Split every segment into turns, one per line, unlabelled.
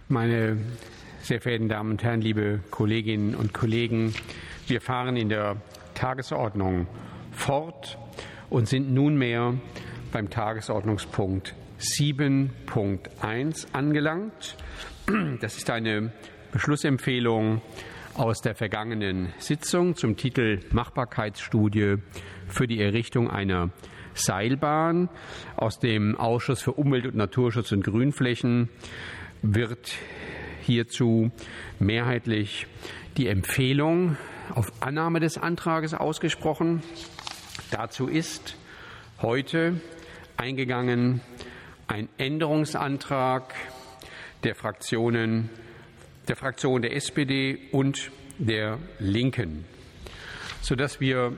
Meine sehr verehrten Damen und Herren, liebe Kolleginnen und Kollegen, wir fahren in der Tagesordnung fort und sind nunmehr beim Tagesordnungspunkt 7.1 angelangt. Das ist eine Beschlussempfehlung aus der vergangenen Sitzung zum Titel Machbarkeitsstudie für die Errichtung einer Seilbahn. Aus dem Ausschuss für Umwelt- und Naturschutz und Grünflächen wird hierzu mehrheitlich die Empfehlung auf Annahme des Antrages ausgesprochen. Dazu ist heute eingegangen ein Änderungsantrag der Fraktion der SPD und der Linken, sodass wir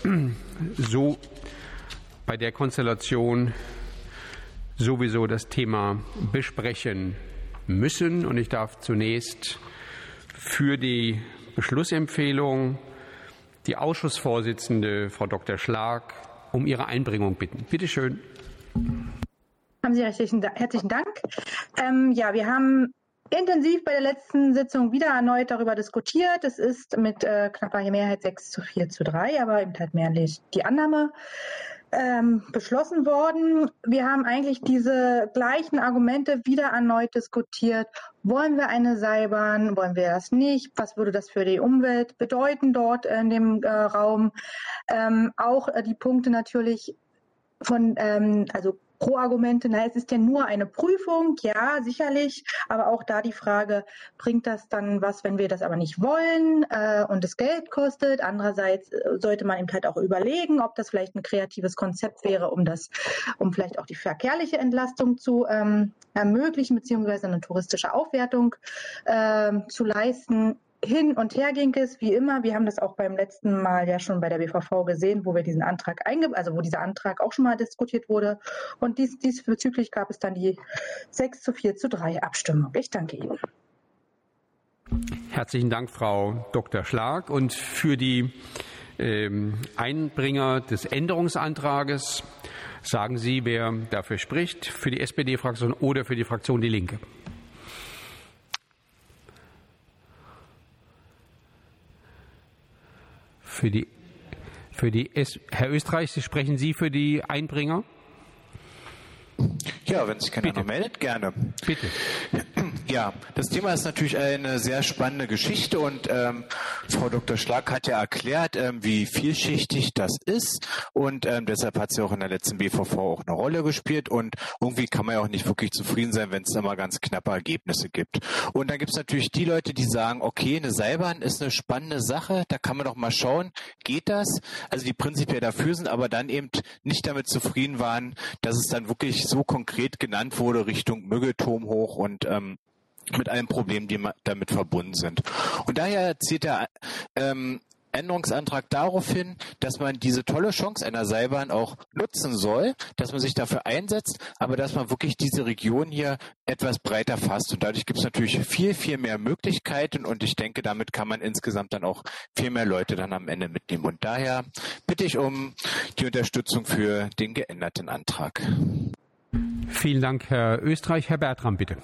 so bei der Konstellation sowieso das Thema besprechen müssen. Und ich darf zunächst für die Beschlussempfehlung die Ausschussvorsitzende, Frau Dr. Schlag, um ihre Einbringung bitten. Bitte schön.
Haben Sie herzlichen Dank. Wir haben intensiv bei der letzten Sitzung wieder erneut darüber diskutiert. Es ist mit knapper Mehrheit 6:4:3, aber eben halt mehrheitlich die Annahme beschlossen worden. Wir haben eigentlich diese gleichen Argumente wieder erneut diskutiert. Wollen wir eine Seilbahn? Wollen wir das nicht? Was würde das für die Umwelt bedeuten dort in dem Raum? Auch die Punkte natürlich von, Pro-Argumente, es ist ja nur eine Prüfung, ja, sicherlich, aber auch da die Frage, bringt das dann was, wenn wir das aber nicht wollen und es Geld kostet? Andererseits sollte man eben halt auch überlegen, ob das vielleicht ein kreatives Konzept wäre, um vielleicht auch die verkehrliche Entlastung zu ermöglichen, beziehungsweise eine touristische Aufwertung zu leisten. Hin und her ging es, wie immer. Wir haben das auch beim letzten Mal ja schon bei der BVV gesehen, wo wir diesen Antrag wo dieser Antrag auch schon mal diskutiert wurde. Und diesbezüglich gab es dann die 6:4:3 Abstimmung. Ich danke Ihnen.
Herzlichen Dank, Frau Dr. Schlag. Und für die Einbringer des Änderungsantrages sagen Sie, wer dafür spricht, für die SPD-Fraktion oder für die Fraktion Die Linke. Herr Österreich, sprechen Sie für die Einbringer?
Ja, wenn sich keiner noch meldet, gerne.
Bitte.
Ja, das Thema ist natürlich eine sehr spannende Geschichte und Frau Dr. Schlag hat ja erklärt, wie vielschichtig das ist und deshalb hat sie auch in der letzten BVV auch eine Rolle gespielt und irgendwie kann man ja auch nicht wirklich zufrieden sein, wenn es immer ganz knappe Ergebnisse gibt. Und dann gibt es natürlich die Leute, die sagen, okay, eine Seilbahn ist eine spannende Sache, da kann man doch mal schauen, geht das? Also die prinzipiell dafür sind, aber dann eben nicht damit zufrieden waren, dass es dann wirklich so konkret genannt wurde Richtung Müggelturm hoch und mit allen Problemen, die damit verbunden sind. Und daher zieht der Änderungsantrag darauf hin, dass man diese tolle Chance einer Seilbahn auch nutzen soll, dass man sich dafür einsetzt, aber dass man wirklich diese Region hier etwas breiter fasst. Und dadurch gibt es natürlich viel, viel mehr Möglichkeiten und ich denke, damit kann man insgesamt dann auch viel mehr Leute dann am Ende mitnehmen. Und daher bitte ich um die Unterstützung für den geänderten Antrag.
Vielen Dank, Herr Österreich. Herr Bertram, bitte.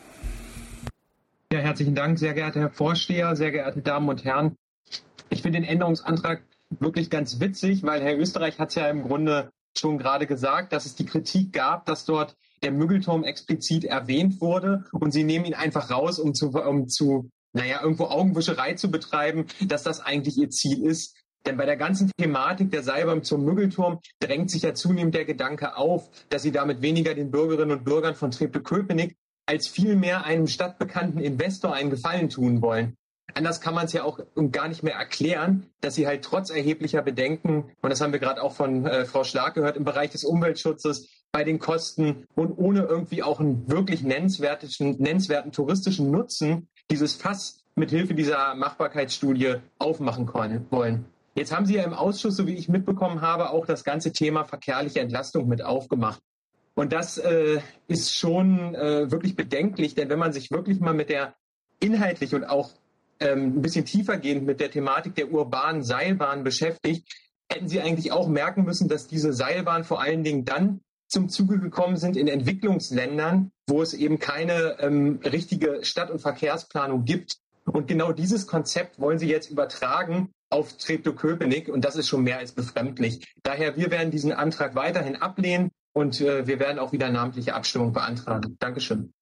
Ja, herzlichen Dank, sehr geehrter Herr Vorsteher, sehr geehrte Damen und Herren. Ich finde den Änderungsantrag wirklich ganz witzig, weil Herr Österreich hat es ja im Grunde schon gerade gesagt, dass es die Kritik gab, dass dort der Müggelturm explizit erwähnt wurde und Sie nehmen ihn einfach raus, um irgendwo Augenwischerei zu betreiben, dass das eigentlich Ihr Ziel ist. Denn bei der ganzen Thematik der Seilbahn zum Müggelturm drängt sich ja zunehmend der Gedanke auf, dass Sie damit weniger den Bürgerinnen und Bürgern von Treptow-Köpenick als vielmehr einem stadtbekannten Investor einen Gefallen tun wollen. Anders kann man es ja auch gar nicht mehr erklären, dass Sie halt trotz erheblicher Bedenken, und das haben wir gerade auch von Frau Schlag gehört, im Bereich des Umweltschutzes, bei den Kosten und ohne irgendwie auch einen wirklich nennenswerten touristischen Nutzen dieses Fass mit Hilfe dieser Machbarkeitsstudie aufmachen wollen. Jetzt haben Sie ja im Ausschuss, so wie ich mitbekommen habe, auch das ganze Thema verkehrliche Entlastung mit aufgemacht. Und das ist schon wirklich bedenklich, denn wenn man sich wirklich mal mit der inhaltlich und auch ein bisschen tiefergehend mit der Thematik der urbanen Seilbahn beschäftigt, hätten Sie eigentlich auch merken müssen, dass diese Seilbahn vor allen Dingen dann zum Zuge gekommen sind in Entwicklungsländern, wo es eben keine richtige Stadt- und Verkehrsplanung gibt. Und genau dieses Konzept wollen sie jetzt übertragen auf Treptow-Köpenick und das ist schon mehr als befremdlich. Daher, wir werden diesen Antrag weiterhin ablehnen und wir werden auch wieder namentliche Abstimmung beantragen. Dankeschön.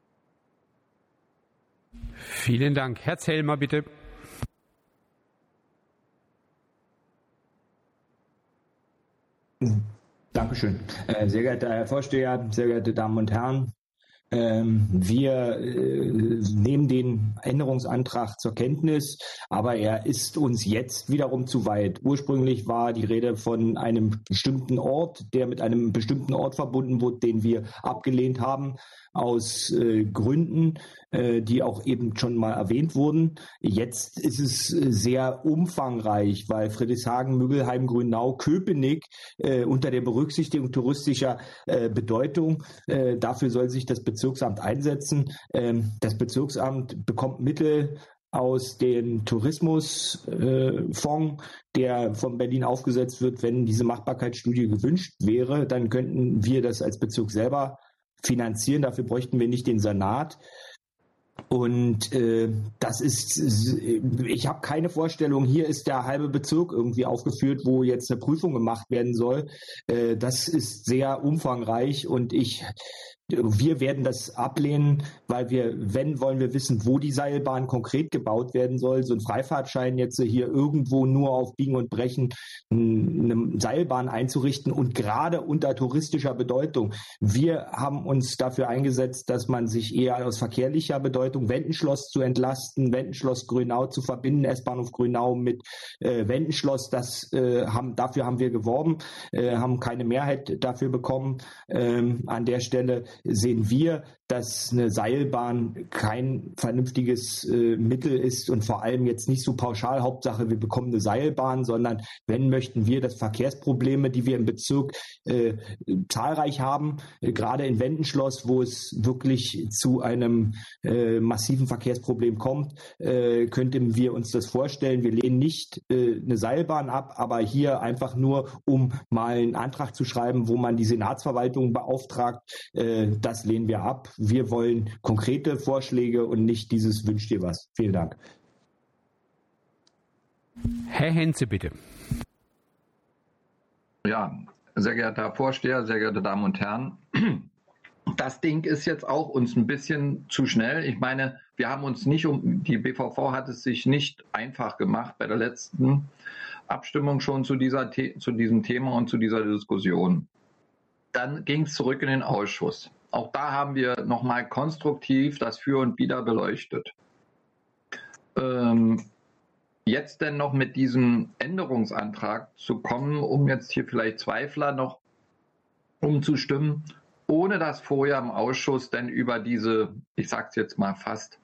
Vielen Dank. Herr Zellmer, bitte.
Dankeschön. Sehr geehrter Herr Vorsteher, sehr geehrte Damen und Herren, wir nehmen den Änderungsantrag zur Kenntnis, aber er ist uns jetzt wiederum zu weit. Ursprünglich war die Rede von einem bestimmten Ort, der mit einem bestimmten Ort verbunden wurde, den wir abgelehnt haben, aus Gründen, die auch eben schon mal erwähnt wurden. Jetzt ist es sehr umfangreich, weil Friedrichshagen, Müggelheim, Grünau, Köpenick unter der Berücksichtigung touristischer Bedeutung, dafür soll sich das Bezirksamt einsetzen. Das Bezirksamt bekommt Mittel aus dem Tourismusfonds, der von Berlin aufgesetzt wird. Wenn diese Machbarkeitsstudie gewünscht wäre, dann könnten wir das als Bezirk selber finanzieren. Dafür bräuchten wir nicht den Senat. Und das ist, ich habe keine Vorstellung, hier ist der halbe Bezirk irgendwie aufgeführt, wo jetzt eine Prüfung gemacht werden soll. Das ist sehr umfangreich und wir werden das ablehnen, weil wollen wir wissen, wo die Seilbahn konkret gebaut werden soll. So ein Freifahrtschein jetzt hier irgendwo nur auf Biegen und Brechen eine Seilbahn einzurichten und gerade unter touristischer Bedeutung. Wir haben uns dafür eingesetzt, dass man sich eher aus verkehrlicher Bedeutung Wendenschloss zu entlasten, Wendenschloss Grünau zu verbinden, S-Bahnhof Grünau mit Wendenschloss. Dafür haben wir geworben, haben keine Mehrheit dafür bekommen. An der Stelle sehen wir, dass eine Seilbahn kein vernünftiges Mittel ist und vor allem jetzt nicht so pauschal, Hauptsache wir bekommen eine Seilbahn, sondern wenn möchten wir, dass Verkehrsprobleme, die wir im Bezirk zahlreich haben, gerade in Wendenschloss, wo es wirklich zu einem massiven Verkehrsproblem kommt, könnten wir uns das vorstellen. Wir lehnen nicht eine Seilbahn ab, aber hier einfach nur, um mal einen Antrag zu schreiben, wo man die Senatsverwaltung beauftragt, das lehnen wir ab. Wir wollen konkrete Vorschläge und nicht dieses wünscht dir was. Vielen Dank.
Herr Henze, bitte.
Ja, sehr geehrter Herr Vorsteher, sehr geehrte Damen und Herren. Das Ding ist jetzt auch uns ein bisschen zu schnell. Ich meine, die BVV hat es sich nicht einfach gemacht bei der letzten Abstimmung schon zu diesem Thema und zu dieser Diskussion. Dann ging es zurück in den Ausschuss. Auch da haben wir nochmal konstruktiv das Für und Wider beleuchtet. Jetzt denn noch mit diesem Änderungsantrag zu kommen, um jetzt hier vielleicht Zweifler noch umzustimmen, ohne dass vorher im Ausschuss denn über diese, ich sage es jetzt mal fast,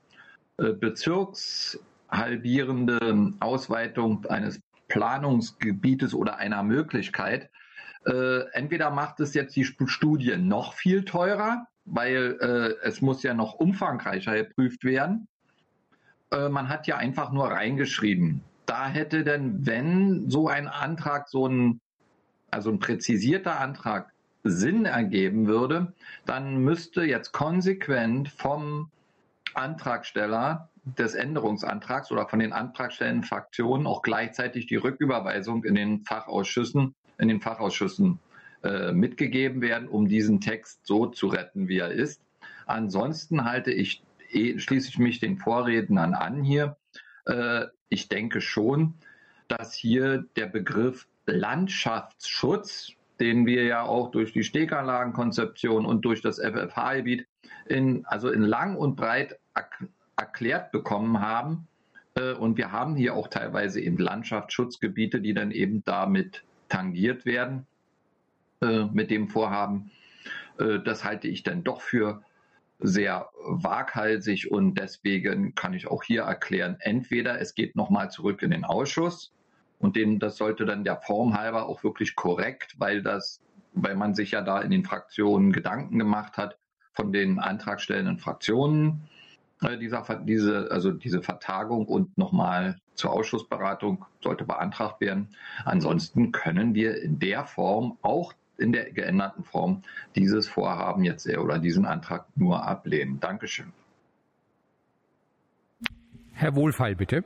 bezirkshalbierende Ausweitung eines Planungsgebietes oder einer Möglichkeit, entweder macht es jetzt die Studie noch viel teurer, weil es muss ja noch umfangreicher geprüft werden. Man hat ja einfach nur reingeschrieben. Da hätte denn, wenn so ein Antrag, also ein präzisierter Antrag Sinn ergeben würde, dann müsste jetzt konsequent vom Antragsteller des Änderungsantrags oder von den antragstellenden Fraktionen auch gleichzeitig die Rücküberweisung in den Fachausschüssen mitgegeben werden, um diesen Text so zu retten, wie er ist. Ansonsten schließe ich mich den Vorrednern an hier. Ich denke schon, dass hier der Begriff Landschaftsschutz, den wir ja auch durch die Steganlagenkonzeption und durch das FFH-Gebiet in lang und breit erklärt bekommen haben. Und wir haben hier auch teilweise eben Landschaftsschutzgebiete, die dann eben damit tangiert werden mit dem Vorhaben. Das halte ich dann doch für sehr waghalsig und deswegen kann ich auch hier erklären, entweder es geht nochmal zurück in den Ausschuss und das sollte dann der Form halber auch wirklich korrekt, weil man sich ja da in den Fraktionen Gedanken gemacht hat von den antragstellenden Fraktionen, diese Vertagung und nochmal zur Ausschussberatung sollte beantragt werden. Ansonsten können wir in der Form auch in der geänderten Form dieses Vorhaben jetzt oder diesen Antrag nur ablehnen. Dankeschön.
Herr Wohlfeil, bitte.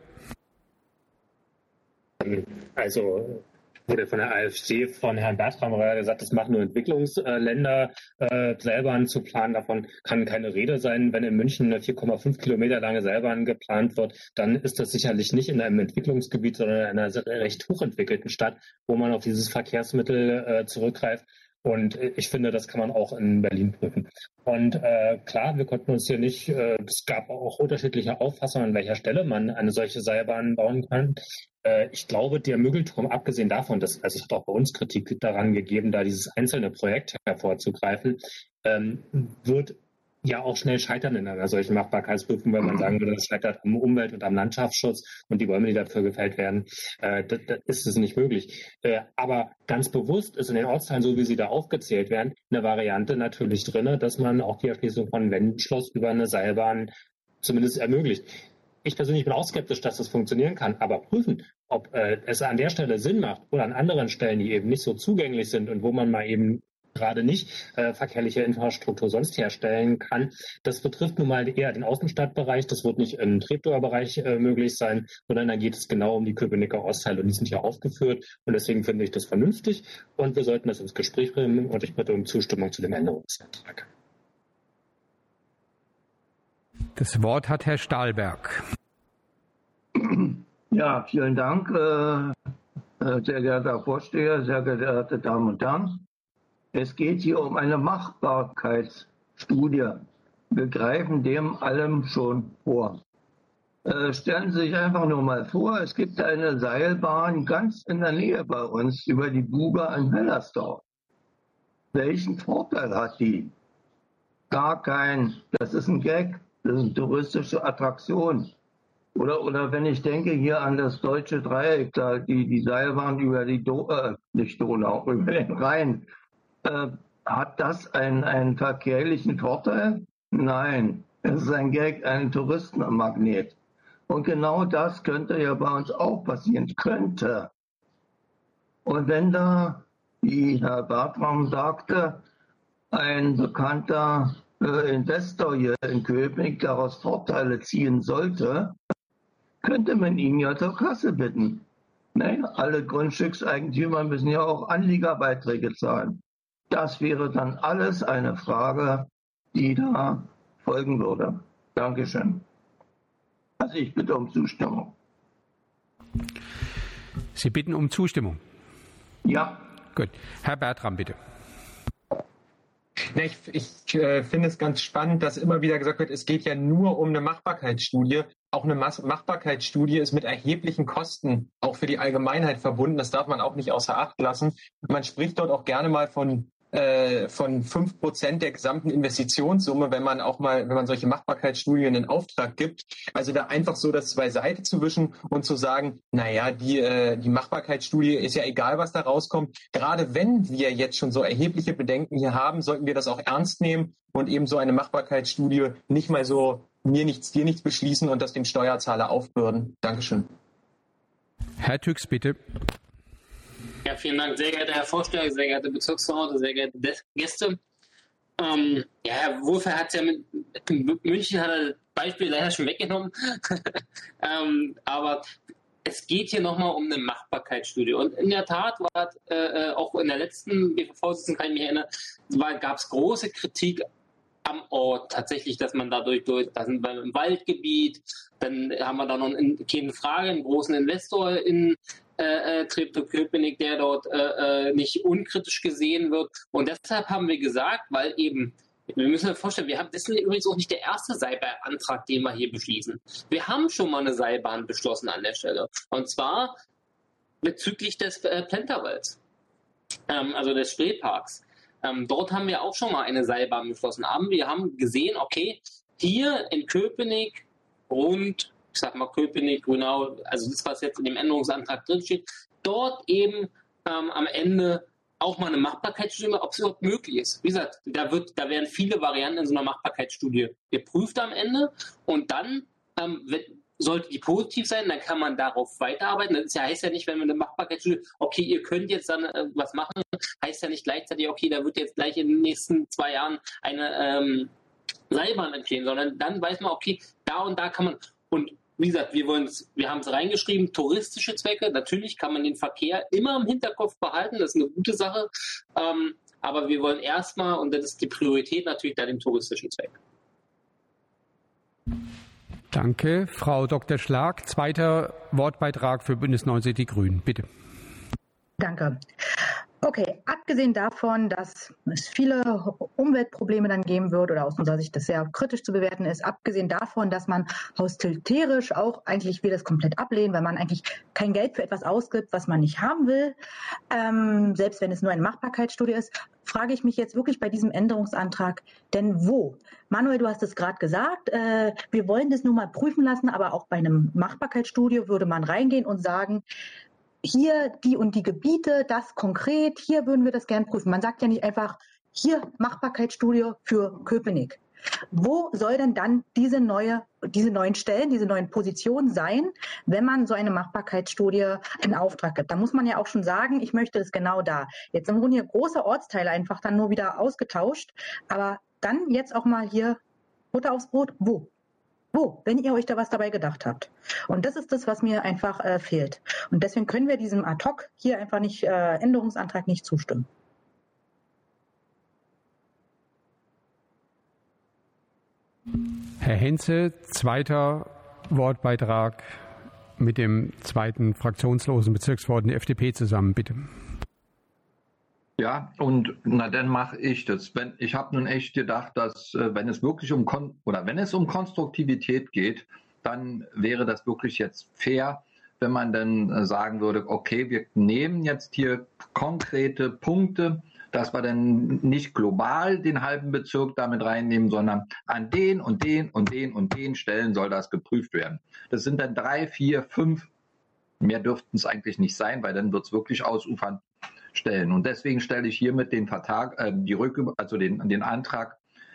Also wurde von der AfD von Herrn Bertram gesagt, das machen nur Entwicklungsländer, Seilbahnen zu planen. Davon kann keine Rede sein. Wenn in München eine 4,5 Kilometer lange Seilbahn geplant wird, dann ist das sicherlich nicht in einem Entwicklungsgebiet, sondern in einer recht hochentwickelten Stadt, wo man auf dieses Verkehrsmittel zurückgreift. Und ich finde, das kann man auch in Berlin prüfen. Und klar, wir konnten uns hier nicht, es gab auch unterschiedliche Auffassungen, an welcher Stelle man eine solche Seilbahn bauen kann. Ich glaube, der Müggelturm, abgesehen davon, dass, also es hat auch bei uns Kritik daran gegeben, da dieses einzelne Projekt hervorzugreifen, wird ja auch schnell scheitern in einer solchen Machbarkeitsprüfung, weil man sagen würde, das scheitert am Umwelt- und am Landschaftsschutz und die Bäume, die dafür gefällt werden, das ist es nicht möglich. Aber ganz bewusst ist in den Ortsteilen, so wie sie da aufgezählt werden, eine Variante natürlich drin, dass man auch die Erschließung von Wendenschloss über eine Seilbahn zumindest ermöglicht. Ich persönlich bin auch skeptisch, dass das funktionieren kann, aber prüfen, ob es an der Stelle Sinn macht oder an anderen Stellen, die eben nicht so zugänglich sind und wo man mal eben gerade nicht verkehrliche Infrastruktur sonst herstellen kann. Das betrifft nun mal eher den Außenstadtbereich. Das wird nicht im Treptower Bereich möglich sein, sondern da geht es genau um die Köpenicker Ostteile und die sind hier aufgeführt. Und deswegen finde ich das vernünftig und wir sollten das ins Gespräch bringen und ich bitte um Zustimmung zu dem Änderungsantrag.
Das Wort hat Herr Stahlberg.
Ja, vielen Dank, sehr geehrter Herr Vorsteher, sehr geehrte Damen und Herren. Es geht hier um eine Machbarkeitsstudie. Wir greifen dem allem schon vor. Stellen Sie sich einfach nur mal vor, es gibt eine Seilbahn ganz in der Nähe bei uns über die Buga in Hellersdorf. Welchen Vorteil hat die? Gar keinen. Das ist ein Gag. Das ist eine touristische Attraktion. Oder wenn ich denke hier an das deutsche Dreieck, da die Seilbahn über die nicht Donau, über den Rhein, hat das einen verkehrlichen Vorteil? Nein, es ist ein Gag, ein Touristenmagnet. Und genau das könnte ja bei uns auch passieren, könnte. Und wenn da, wie Herr Bertram sagte, ein bekannter Investor hier in Köpenick daraus Vorteile ziehen sollte, könnte man ihn ja zur Kasse bitten. Ne? Alle Grundstückseigentümer müssen ja auch Anliegerbeiträge zahlen. Das wäre dann alles eine Frage, die da folgen würde. Dankeschön. Also ich bitte um Zustimmung.
Sie bitten um Zustimmung?
Ja.
Gut. Herr Bertram, bitte.
Ich finde es ganz spannend, dass immer wieder gesagt wird, es geht ja nur um eine Machbarkeitsstudie. Auch eine Machbarkeitsstudie ist mit erheblichen Kosten auch für die Allgemeinheit verbunden. Das darf man auch nicht außer Acht lassen. Man spricht dort auch gerne mal von 5% der gesamten Investitionssumme, wenn man solche Machbarkeitsstudien in Auftrag gibt. Also da einfach so das beiseite zu wischen und zu sagen, naja, die Machbarkeitsstudie ist ja egal, was da rauskommt. Gerade wenn wir jetzt schon so erhebliche Bedenken hier haben, sollten wir das auch ernst nehmen und eben so eine Machbarkeitsstudie nicht mal so mir nichts, dir nichts beschließen und das dem Steuerzahler aufbürden. Dankeschön.
Herr Tüx, bitte.
Ja, vielen Dank, sehr geehrter Herr Vorsteher, sehr geehrte Bezirksverordnete, sehr geehrte Gäste. Herr Wohlfeil hat es ja mit München hat er das Beispiel leider schon weggenommen. Aber es geht hier nochmal um eine Machbarkeitsstudie. Und in der Tat war auch in der letzten BVV-Sitzung, kann ich mich erinnern, gab es große Kritik am Ort tatsächlich, dass man da sind wir im Waldgebiet, dann haben wir da noch keine Frage, einen großen Investor in Treptow-Köpenick, der dort nicht unkritisch gesehen wird. Und deshalb haben wir gesagt, weil eben, wir müssen uns vorstellen, das ist übrigens auch nicht der erste Seilbahnantrag, den wir hier beschließen. Wir haben schon mal eine Seilbahn beschlossen an der Stelle. Und zwar bezüglich des Plenterwalds, also des Spreeparks. Dort haben wir auch schon mal eine Seilbahn beschlossen. Wir haben gesehen, okay, hier in Köpenick rund, ich sag mal Köpenick, Grünau, also das, was jetzt in dem Änderungsantrag drinsteht, dort eben am Ende auch mal eine Machbarkeitsstudie, ob es überhaupt möglich ist. Wie gesagt, da werden viele Varianten in so einer Machbarkeitsstudie geprüft am Ende und dann sollte die positiv sein, dann kann man darauf weiterarbeiten. Das heißt ja nicht, wenn wir eine Machbarkeitsstudie, okay, ihr könnt jetzt dann was machen, heißt ja nicht gleichzeitig, okay, da wird jetzt gleich in den nächsten 2 Jahren eine Seilbahn entstehen, sondern dann weiß man, okay, da und da kann man, und wie gesagt, wir haben es reingeschrieben, touristische Zwecke, natürlich kann man den Verkehr immer im Hinterkopf behalten, das ist eine gute Sache, aber wir wollen erstmal, und das ist die Priorität, natürlich da den touristischen Zweck.
Danke. Frau Dr. Schlag, zweiter Wortbeitrag für Bündnis 90 Die Grünen. Bitte.
Danke. Okay, abgesehen davon, dass es viele Umweltprobleme dann geben wird oder aus unserer Sicht das sehr kritisch zu bewerten ist, abgesehen davon, dass man haushalterisch auch eigentlich will das komplett ablehnen, weil man eigentlich kein Geld für etwas ausgibt, was man nicht haben will, selbst wenn es nur eine Machbarkeitsstudie ist, frage ich mich jetzt wirklich bei diesem Änderungsantrag, denn wo? Manuel, du hast es gerade gesagt, wir wollen das nur mal prüfen lassen, aber auch bei einem Machbarkeitsstudie würde man reingehen und sagen, hier die und die Gebiete, das konkret, hier würden wir das gern prüfen. Man sagt ja nicht einfach, hier Machbarkeitsstudie für Köpenick. Wo soll denn dann diese neuen Stellen, diese neuen Positionen sein, wenn man so eine Machbarkeitsstudie in Auftrag gibt? Da muss man ja auch schon sagen, ich möchte das genau da. Jetzt wurden hier große Ortsteile einfach dann nur wieder ausgetauscht, aber dann jetzt auch mal hier Butter aufs Brot, wo? Wo, wenn ihr euch da was dabei gedacht habt. Und das ist das, was mir einfach fehlt. Und deswegen können wir diesem Ad-Hoc hier einfach nicht, Änderungsantrag nicht zustimmen.
Herr Henze, zweiter Wortbeitrag mit dem zweiten fraktionslosen Bezirksvorsitzenden der FDP zusammen, bitte.
Ja, und dann mache ich das. Ich habe nun echt gedacht, dass wenn es wirklich um Konstruktivität geht, dann wäre das wirklich jetzt fair, wenn man dann sagen würde, okay, wir nehmen jetzt hier konkrete Punkte, dass wir dann nicht global den halben Bezirk damit reinnehmen, sondern an den und den und den und den Stellen soll das geprüft werden. Das sind dann 3, 4, 5, mehr dürften es eigentlich nicht sein, weil dann wird es wirklich ausufern. Stellen. Und deswegen stelle ich hiermit den Antrag,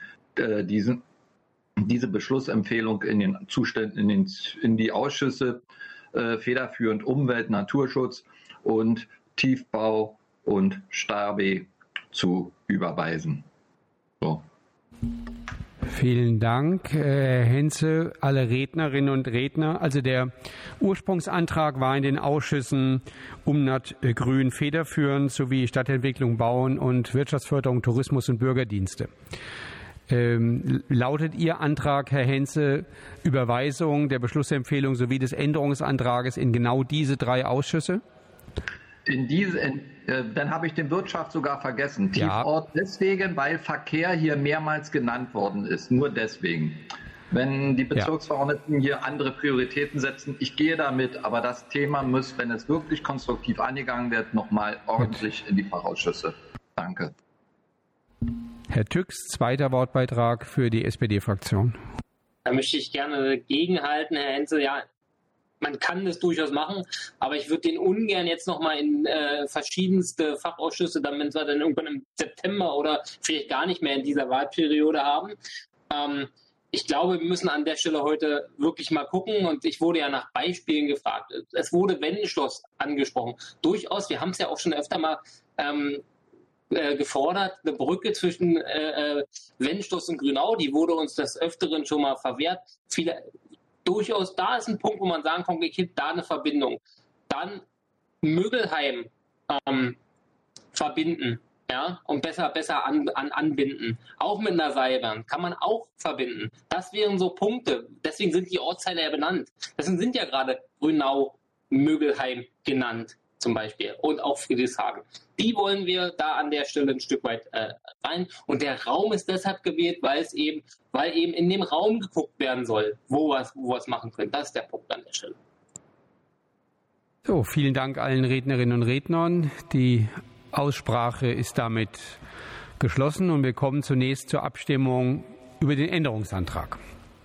diese Beschlussempfehlung in den Zuständen in die Ausschüsse federführend Umwelt, Naturschutz und Tiefbau und Starbe zu überweisen. So.
Vielen Dank, Herr Henze, alle Rednerinnen und Redner. Also der Ursprungsantrag war in den Ausschüssen Umnat Grün federführend sowie Stadtentwicklung, Bauen und Wirtschaftsförderung, Tourismus und Bürgerdienste. Lautet Ihr Antrag, Herr Henze, Überweisung der Beschlussempfehlung sowie des Änderungsantrages in genau diese 3 Ausschüsse?
Dann habe ich den Wirtschaft sogar vergessen. Tiefort deswegen, weil Verkehr hier mehrmals genannt worden ist. Nur deswegen. Wenn die Bezirksverordneten hier andere Prioritäten setzen, ich gehe damit, aber das Thema muss, wenn es wirklich konstruktiv angegangen wird, nochmal ordentlich in die Fachausschüsse. Danke.
Herr Tüx, zweiter Wortbeitrag für die SPD-Fraktion.
Da möchte ich gerne gegenhalten, Herr Henze. Ja, man kann das durchaus machen, aber ich würde den ungern jetzt nochmal in verschiedenste Fachausschüsse, damit wir dann irgendwann im September oder vielleicht gar nicht mehr in dieser Wahlperiode haben. Ich glaube, wir müssen an der Stelle heute wirklich mal gucken, und ich wurde ja nach Beispielen gefragt. Es wurde Wendenschloss angesprochen. Durchaus, wir haben es ja auch schon öfter mal gefordert, eine Brücke zwischen Wendenschloss und Grünau, die wurde uns des Öfteren schon mal verwehrt. Durchaus, da ist ein Punkt, wo man sagen kann, es gibt da eine Verbindung. Dann Mögelheim verbinden, ja, und besser anbinden. Auch mit einer Seilbahn kann man auch verbinden. Das wären so Punkte. Deswegen sind die Ortsteile ja benannt. Deswegen sind ja gerade Grünau, Mögelheim genannt zum Beispiel und auch Friedrichshagen. Die wollen wir da an der Stelle ein Stück weit rein. Und der Raum ist deshalb gewählt, weil eben in dem Raum geguckt werden soll, wo wir es machen können. Das ist der Punkt an der Stelle.
So, vielen Dank allen Rednerinnen und Rednern. Die Aussprache ist damit geschlossen und wir kommen zunächst zur Abstimmung über den Änderungsantrag.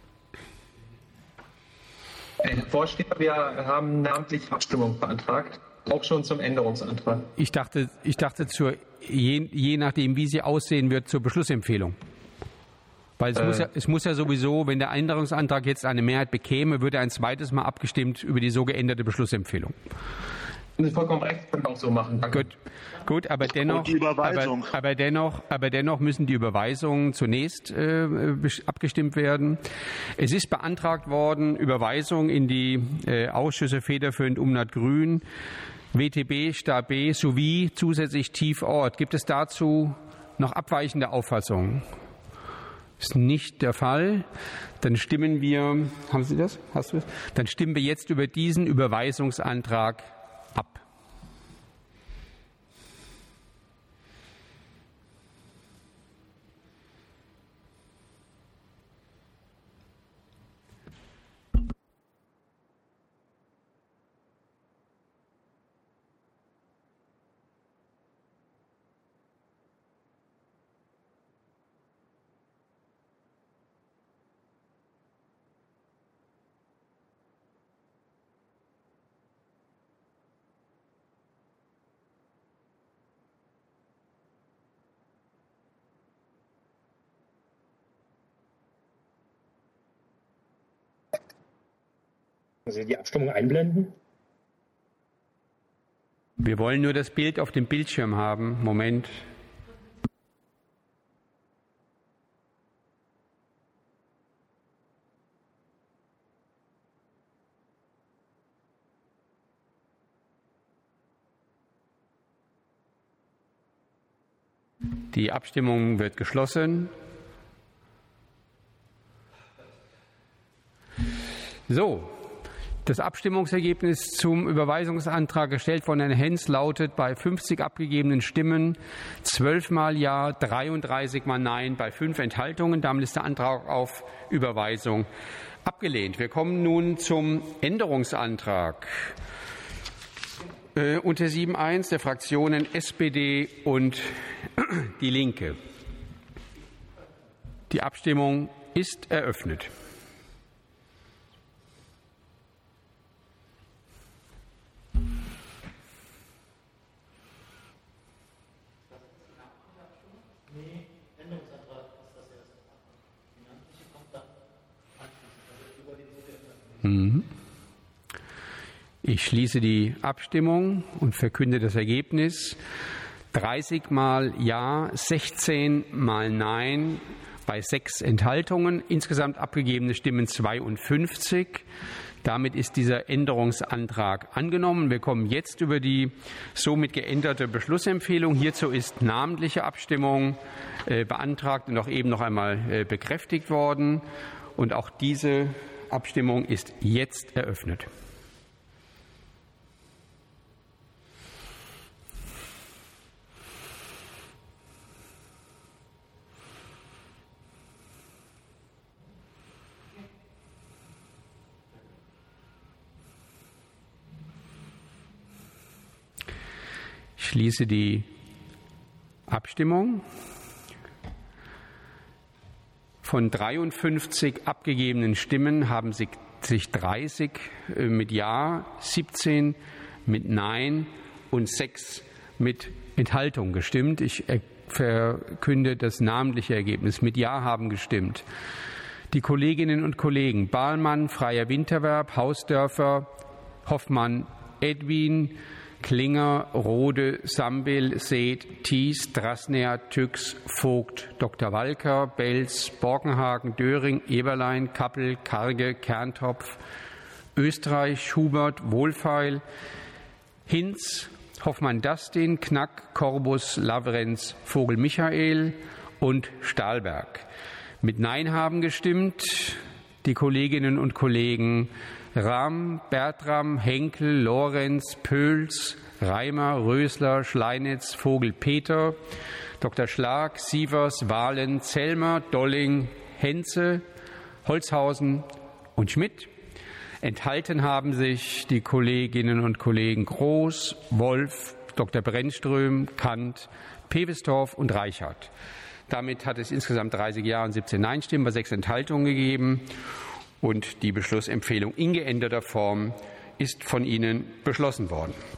Herr Vorsteher, wir haben namentlich Abstimmung beantragt. Auch schon zum Änderungsantrag.
Ich dachte je nachdem, wie sie aussehen wird, zur Beschlussempfehlung. Weil es muss ja sowieso, wenn der Änderungsantrag jetzt eine Mehrheit bekäme, würde ein zweites Mal abgestimmt über die so geänderte Beschlussempfehlung.
Das ist vollkommen recht, können wir auch so machen. Danke.
Gut, aber dennoch,
die Überweisung.
aber dennoch müssen die Überweisungen zunächst abgestimmt werden. Es ist beantragt worden, Überweisung in die Ausschüsse federführend Umland Grün, WTB, Stab B sowie zusätzlich Tiefort. Gibt es dazu noch abweichende Auffassungen? Ist nicht der Fall. Dann stimmen wir, haben Sie das? Hast du das? Dann stimmen wir jetzt über diesen Überweisungsantrag ab.
Sie die Abstimmung einblenden?
Wir wollen nur das Bild auf dem Bildschirm haben. Moment. Die Abstimmung wird geschlossen. So. Das Abstimmungsergebnis zum Überweisungsantrag gestellt von Herrn Hens lautet bei 50 abgegebenen Stimmen 12 mal Ja, 33 mal Nein bei 5 Enthaltungen. Damit ist der Antrag auf Überweisung abgelehnt. Wir kommen nun zum Änderungsantrag unter 7.1 der Fraktionen SPD und Die Linke. Die Abstimmung ist eröffnet. Ich schließe die Abstimmung und verkünde das Ergebnis. 30 mal Ja, 16 mal Nein bei 6 Enthaltungen. Insgesamt abgegebene Stimmen 52. Damit ist dieser Änderungsantrag angenommen. Wir kommen jetzt über die somit geänderte Beschlussempfehlung. Hierzu ist namentliche Abstimmung beantragt und auch eben noch einmal bekräftigt worden. Und auch diese Abstimmung ist jetzt eröffnet. Ich schließe die Abstimmung. Von 53 abgegebenen Stimmen haben sich 30 mit Ja, 17 mit Nein und 6 mit Enthaltung gestimmt. Ich verkünde das namentliche Ergebnis. Mit Ja haben gestimmt die Kolleginnen und Kollegen Bahlmann, Freier Winterwerb, Hausdörfer, Hoffmann, Edwin, Klinger, Rode, Sambil, Seeth, Thies, Drasner, Tüx, Vogt, Dr. Walker, Belz, Borkenhagen, Döring, Eberlein, Kappel, Karge, Kerntopf, Österreich, Schubert, Wohlfeil, Hinz, Hoffmann-Dastin, Knack, Korbus, Lavrenz, Vogel-Michael und Stahlberg. Mit Nein haben gestimmt die Kolleginnen und Kollegen Rahm, Bertram, Henkel, Lorenz, Pöls, Reimer, Rösler, Schleinitz, Vogel, Peter, Dr. Schlag, Sievers, Wahlen, Zellmer, Dolling, Henze, Holzhausen und Schmidt. Enthalten haben sich die Kolleginnen und Kollegen Groß, Wolf, Dr. Brennström, Kant, Pewestorf und Reichert. Damit hat es insgesamt 30 Ja und 17 Nein-Stimmen bei 6 Enthaltungen gegeben. Und die Beschlussempfehlung in geänderter Form ist von Ihnen beschlossen worden.